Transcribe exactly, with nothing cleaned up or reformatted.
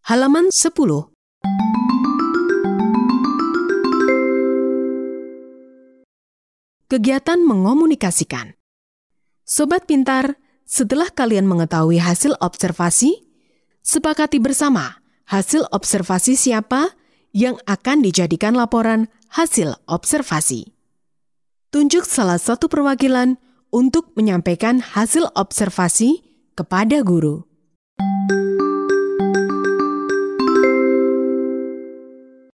halaman sepuluh. Kegiatan mengomunikasikan. Sobat pintar, setelah kalian mengetahui hasil observasi, sepakati bersama hasil observasi siapa yang akan dijadikan laporan hasil observasi. Tunjuk salah satu perwakilan untuk menyampaikan hasil observasi kepada guru.